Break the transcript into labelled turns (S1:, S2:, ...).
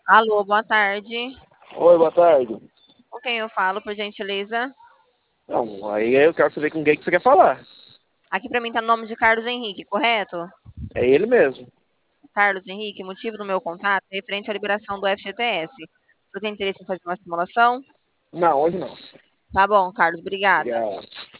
S1: Alô, boa tarde.
S2: Oi, boa tarde.
S1: Com quem eu falo, por gentileza?
S2: Não, aí eu quero saber com quem que você quer falar.
S1: Aqui pra mim tá no nome de Carlos Henrique, correto?
S2: É ele mesmo.
S1: Carlos Henrique, motivo do meu contato é referente à liberação do FGTS. Você tem interesse em fazer uma simulação?
S2: Não, hoje não.
S1: Tá bom, Carlos, obrigada.
S2: Obrigado.